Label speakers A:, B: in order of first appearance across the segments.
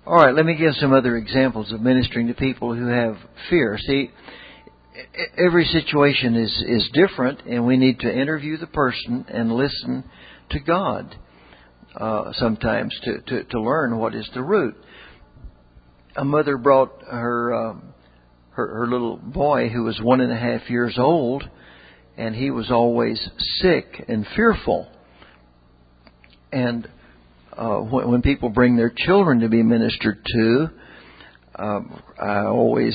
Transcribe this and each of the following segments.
A: All right, let me give some other examples of ministering to people who have fear. See, every situation is different, and we need to interview the person and listen to God sometimes to learn what is the root. A mother brought her little boy who was 1.5 years old, and he was always sick and fearful. And when people bring their children to be ministered to, I always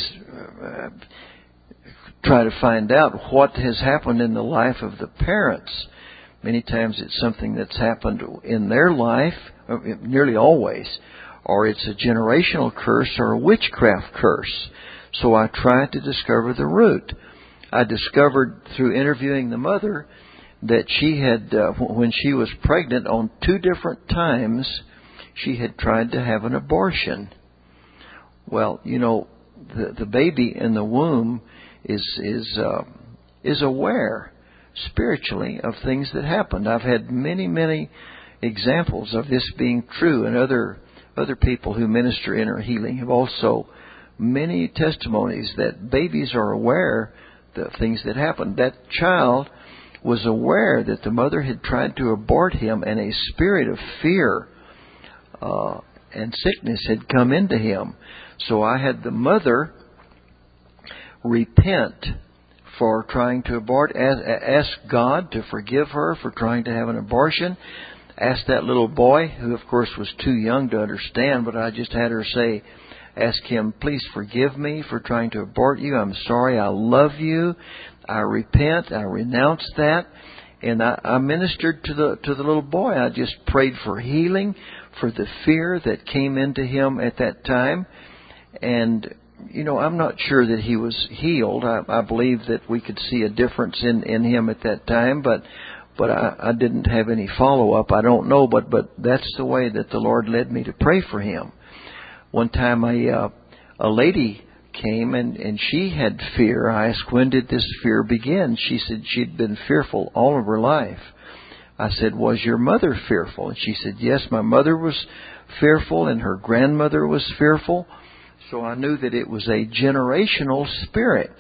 A: try to find out what has happened in the life of the parents. Many times it's something that's happened in their life, nearly always, or it's a generational curse or a witchcraft curse. So I tried to discover the root. I discovered through interviewing the mother that she had, when she was pregnant on 2 different times, she had tried to have an abortion. Well, you know, the baby in the womb is aware spiritually of things that happened. I've had many examples of this being true, and other people who minister inner healing have also many testimonies that babies are aware of things that happened. That child was aware that the mother had tried to abort him, and a spirit of fear and sickness had come into him. So I had the mother repent for trying to abort, ask God to forgive her for trying to have an abortion. Ask that little boy, who of course was too young to understand, but I just had her say, ask him, please forgive me for trying to abort you. I'm sorry. I love you. I repent. I renounce that. And I ministered to the little boy. I just prayed for healing for the fear that came into him at that time. And, you know, I'm not sure that he was healed. I believe that we could see a difference in him at that time, but I didn't have any follow-up. I don't know, but that's the way that the Lord led me to pray for him. One time a lady came and she had fear. I asked, when did this fear begin? She said she'd been fearful all of her life. I said, was your mother fearful? And she said, yes, my mother was fearful and her grandmother was fearful. So I knew that it was a generational spirit.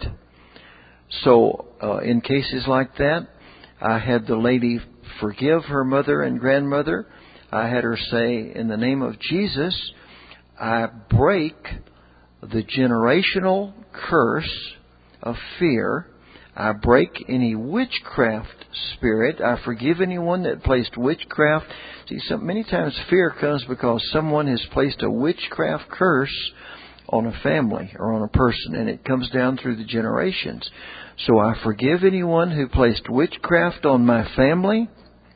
A: So in cases like that, I had the lady forgive her mother and grandmother. I had her say, in the name of Jesus, I break the generational curse of fear. I break any witchcraft spirit. I forgive anyone that placed witchcraft. See, many times fear comes because someone has placed a witchcraft curse on a family or on a person, and it comes down through the generations. So I forgive anyone who placed witchcraft on my family.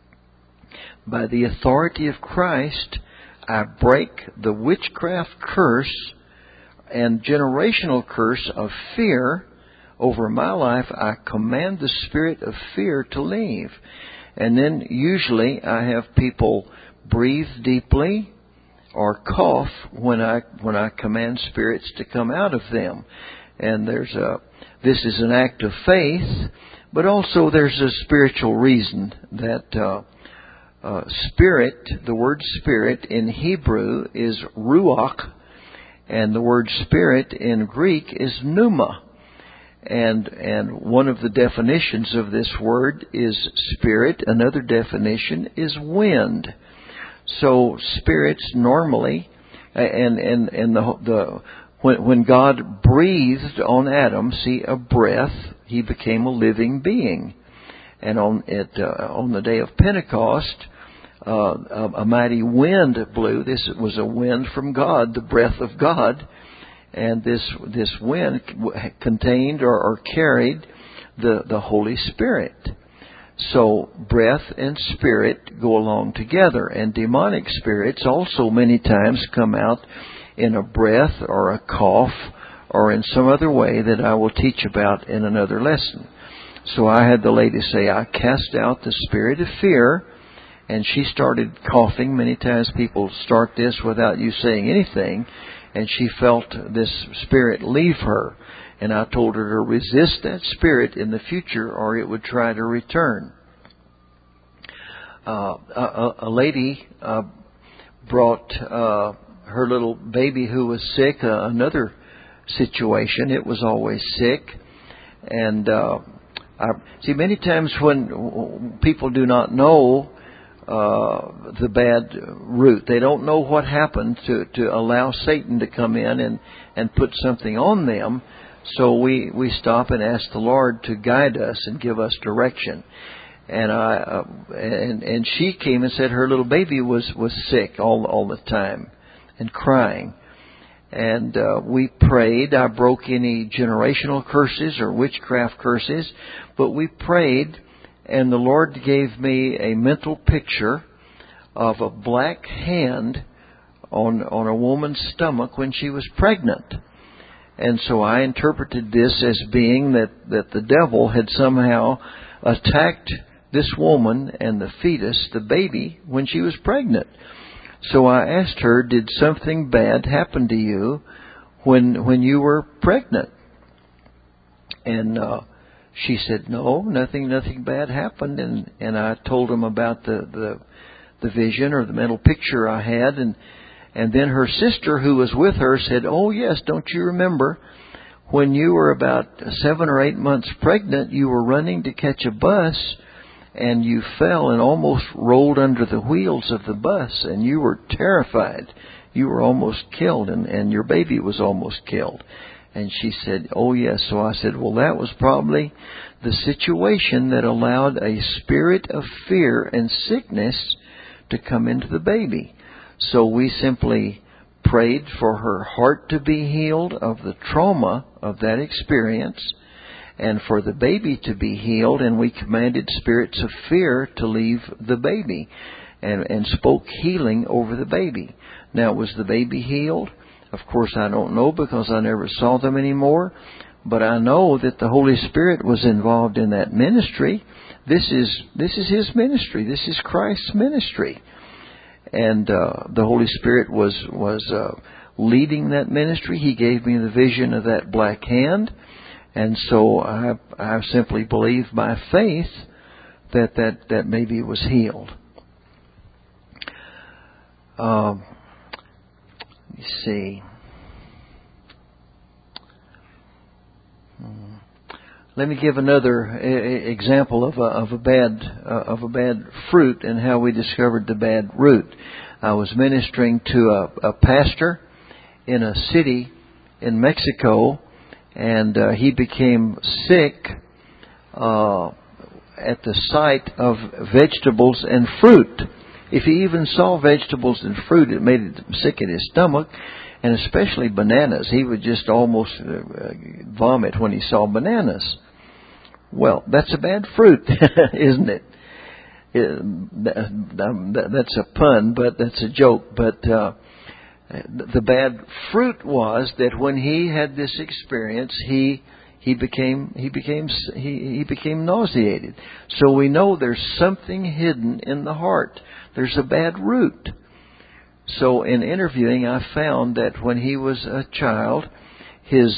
A: By the authority of Christ, I break the witchcraft curse and generational curse of fear over my life. I command the spirit of fear to leave. And then usually I have people breathe deeply or cough when I command spirits to come out of them. And this is an act of faith, but also there's a spiritual reason that spirit, the word spirit in Hebrew is ruach, and the word spirit in Greek is pneuma. And one of the definitions of this word is spirit. Another definition is wind. So spirits normally, when God breathed on Adam, see, a breath, he became a living being. And on the day of Pentecost, a mighty wind blew. This was a wind from God, the breath of God. And this wind contained or carried the Holy Spirit. So breath and spirit go along together. And demonic spirits also many times come out in a breath or a cough or in some other way that I will teach about in another lesson. So I had the lady say, I cast out the spirit of fear. And she started coughing. Many times people start this without you saying anything. And she felt this spirit leave her. And I told her to resist that spirit in the future or it would try to return. A lady brought her little baby who was sick, another situation. It was always sick. And see, many times when people do not know the bad root, they don't know what happened to allow Satan to come in and put something on them. So we stop and ask the Lord to guide us and give us direction. And she came and said her little baby was sick all the time and crying. And we prayed. I broke any generational curses or witchcraft curses, but we prayed, and the Lord gave me a mental picture of a black hand on a woman's stomach when she was pregnant. And so I interpreted this as being that the devil had somehow attacked this woman and the fetus, the baby, when she was pregnant. So I asked her, did something bad happen to you when you were pregnant? And she said, no, nothing bad happened. And I told him about the vision or the mental picture I had. And then her sister, who was with her, said, oh, yes, don't you remember when you were about 7 or 8 months pregnant, you were running to catch a bus, and you fell and almost rolled under the wheels of the bus, and you were terrified. You were almost killed, and your baby was almost killed. And she said, oh, yes. So I said, well, that was probably the situation that allowed a spirit of fear and sickness to come into the baby. So we simply prayed for her heart to be healed of the trauma of that experience, and for the baby to be healed, and we commanded spirits of fear to leave the baby, and spoke healing over the baby. Now, was the baby healed? Of course, I don't know, because I never saw them anymore, but I know that the Holy Spirit was involved in that ministry. This is His ministry. This is Christ's ministry. And the Holy Spirit was leading that ministry. He gave me the vision of that black hand. And so I simply believe by faith that baby was healed. Let me see. Let me give another example of a bad fruit and how we discovered the bad root. I was ministering to a pastor in a city in Mexico, and he became sick at the sight of vegetables and fruit. If he even saw vegetables and fruit, it made him sick in his stomach, and especially bananas. He would just almost vomit when he saw bananas. Well, that's a bad fruit, isn't it? That's a pun, but that's a joke. But the bad fruit was that when he had this experience, he became nauseated. So we know there's something hidden in the heart. There's a bad root. So in interviewing, I found that when he was a child, his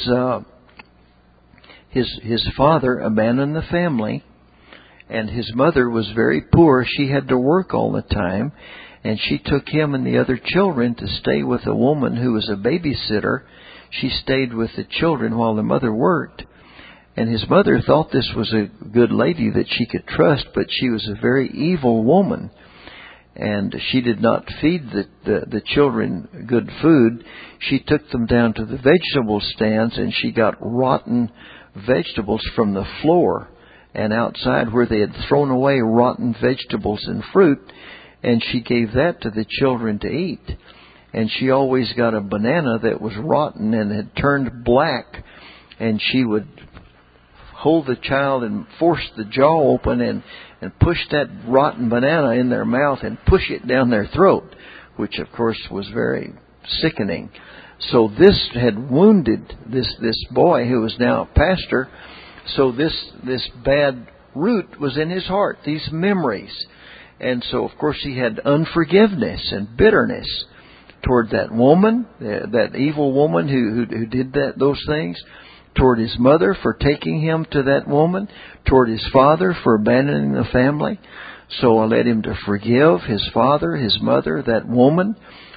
A: father abandoned the family, and his mother was very poor. She had to work all the time, and she took him and the other children to stay with a woman who was a babysitter. She stayed with the children while the mother worked. And his mother thought this was a good lady that she could trust, but she was a very evil woman. And she did not feed the children good food. She took them down to the vegetable stands, and she got rotten vegetables from the floor and outside where they had thrown away rotten vegetables and fruit, and she gave that to the children to eat. And she always got a banana that was rotten and had turned black, and she would hold the child and force the jaw open and push that rotten banana in their mouth and push it down their throat, which of course was very sickening. So this had wounded this boy who was now a pastor. So this bad root was in his heart, these memories. And so of course he had unforgiveness and bitterness toward that woman, that evil woman who did those things, toward his mother for taking him to that woman, toward his father for abandoning the family. So I led him to forgive his father, his mother, that woman,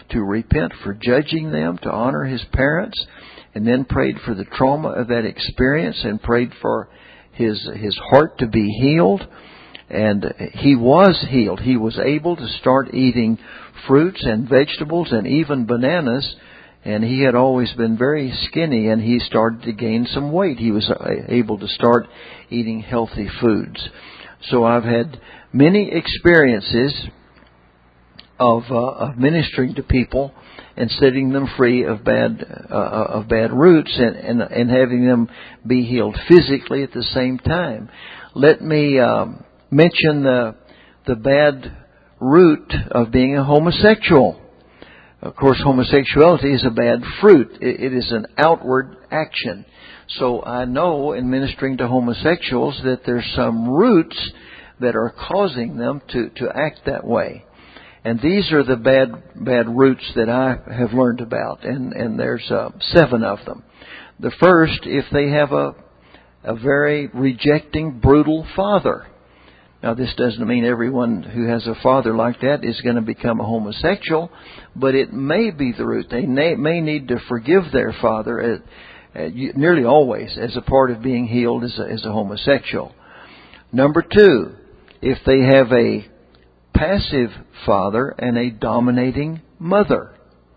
A: to repent for judging them, to honor his parents, and then prayed for the trauma of that experience and prayed for his heart to be healed. And he was healed. He was able to start eating fruits and vegetables and even bananas. And he had always been very skinny, and he started to gain some weight. He was able to start eating healthy foods. So I've had many experiences of ministering to people and setting them free of bad roots and having them be healed physically at the same time. Let me mention the bad root of being a homosexual. Of course, homosexuality is a bad fruit. It is an outward action. So I know in ministering to homosexuals that there's some roots that are causing them to act that way. And these are the bad roots that I have learned about. And there's 7 of them. The first, if they have a very rejecting, brutal father. Now, this doesn't mean everyone who has a father like that is going to become a homosexual, but it may be the root. They may need to forgive their father nearly always as a part of being healed as a homosexual. Number 2, if they have a passive father and a dominating mother.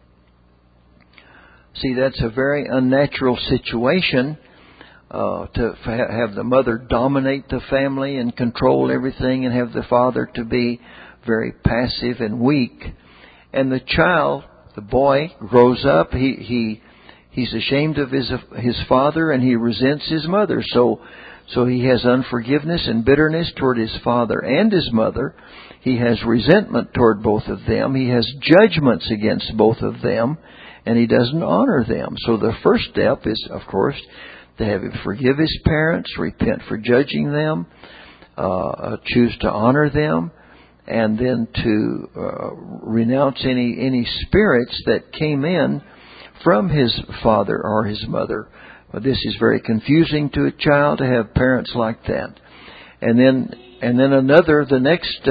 A: See, that's a very unnatural situation. To have the mother dominate the family and control everything, and have the father to be very passive and weak. And the child, the boy, grows up. He's ashamed of his father, and he resents his mother. So he has unforgiveness and bitterness toward his father and his mother. He has resentment toward both of them. He has judgments against both of them, and he doesn't honor them. So the first step is, of course, to have him forgive his parents, repent for judging them, choose to honor them, and then to renounce any spirits that came in from his father or his mother. This is very confusing to a child to have parents like that. And then the next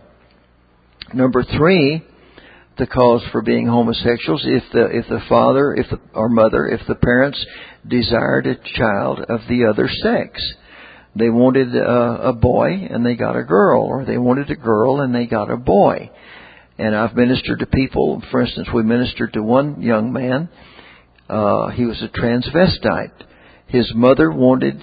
A: number 3. The cause for being homosexuals, if the father, if the parents desired a child of the other sex. They wanted a boy and they got a girl, or they wanted a girl and they got a boy. And I've ministered to people. For instance, we ministered to one young man. He was a transvestite. His mother wanted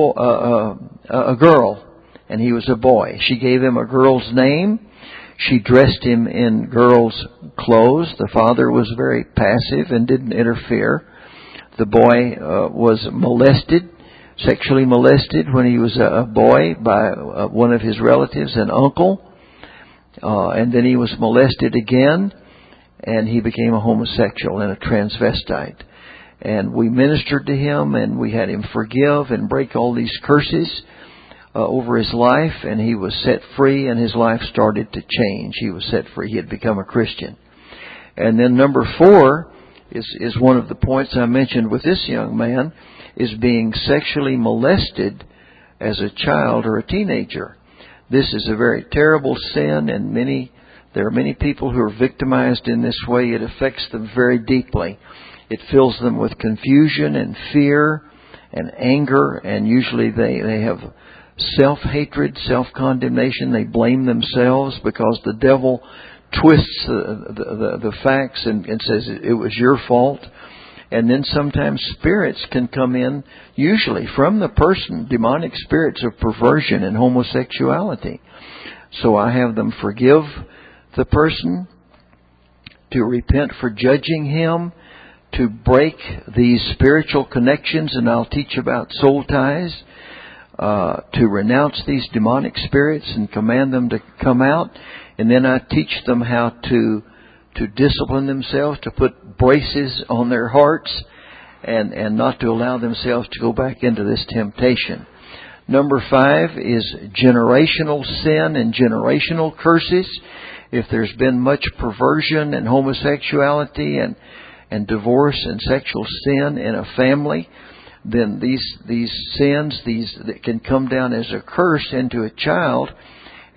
A: a girl, and he was a boy. She gave him a girl's name. She dressed him in girls' clothes. The father was very passive and didn't interfere. The boy was sexually molested when he was a boy by one of his relatives, an uncle. And then he was molested again, and he became a homosexual and a transvestite. And we ministered to him, and we had him forgive and break all these curses over his life, and he was set free, and his life started to change. He was set free. He had become a Christian. And then number 4 is one of the points I mentioned with this young man, is being sexually molested as a child or a teenager. This is a very terrible sin, and there are many people who are victimized in this way. It affects them very deeply. It fills them with confusion and fear and anger, and usually they have self-hatred, self-condemnation. They blame themselves because the devil twists the facts and says it was your fault. And then sometimes spirits can come in, usually from the person, demonic spirits of perversion and homosexuality. So I have them forgive the person, to repent for judging him, to break these spiritual connections, and I'll teach about soul ties, to renounce these demonic spirits and command them to come out. And then I teach them how to discipline themselves, to put braces on their hearts, and not to allow themselves to go back into this temptation. Number 5 is generational sin and generational curses. If there's been much perversion and homosexuality and divorce and sexual sin in a family, then these sins that can come down as a curse into a child,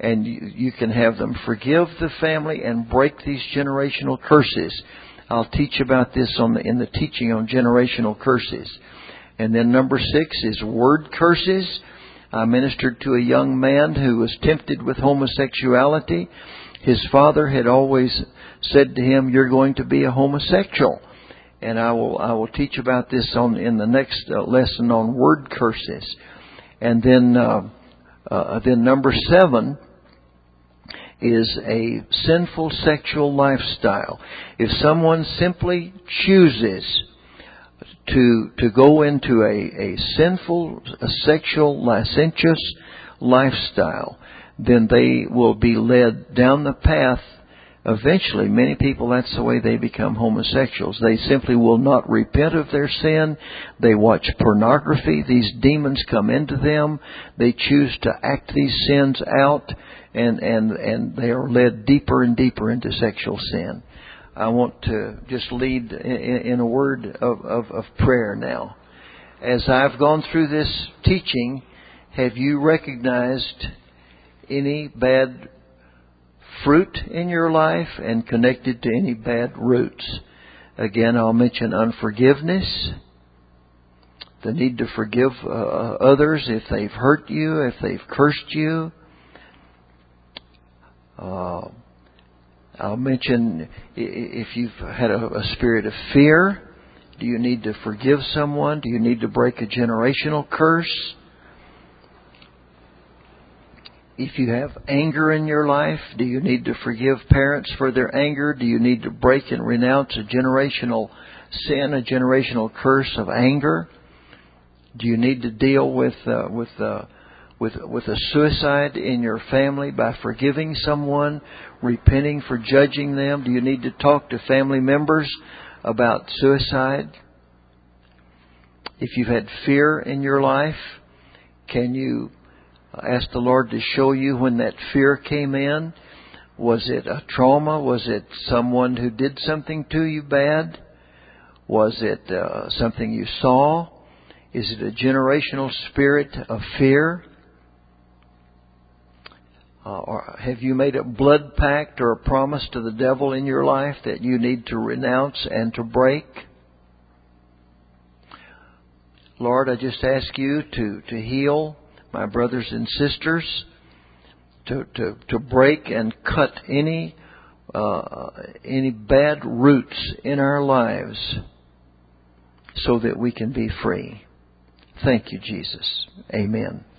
A: and you can have them forgive the family and break these generational curses. I'll teach about this in the teaching on generational curses. And then number 6 is word curses. I ministered to a young man who was tempted with homosexuality. His father had always said to him, "You're going to be a homosexual." And I will teach about this in the next lesson on word curses. And then number 7 is a sinful sexual lifestyle. If someone simply chooses to go into a sinful, sexual, licentious lifestyle, then they will be led down the path. Eventually, many people, that's the way they become homosexuals. They simply will not repent of their sin. They watch pornography. These demons come into them. They choose to act these sins out, and they are led deeper and deeper into sexual sin. I want to just lead in a word of prayer now. As I've gone through this teaching, have you recognized any bad fruit in your life and connected to any bad roots? Again, I'll mention unforgiveness, the need to forgive others if they've hurt you, if they've cursed you. I'll mention if you've had a spirit of fear, do you need to forgive someone? Do you need to break a generational curse? If you have anger in your life, do you need to forgive parents for their anger? Do you need to break and renounce a generational sin, a generational curse of anger? Do you need to deal with a suicide in your family by forgiving someone, repenting for judging them? Do you need to talk to family members about suicide? If you've had fear in your life, can you ask the Lord to show you when that fear came in? Was it a trauma? Was it someone who did something to you bad? Was it something you saw? Is it a generational spirit of fear? Or have you made a blood pact or a promise to the devil in your life that you need to renounce and to break? Lord, I just ask you to heal my brothers and sisters, to break and cut any bad roots in our lives so that we can be free. Thank you, Jesus. Amen.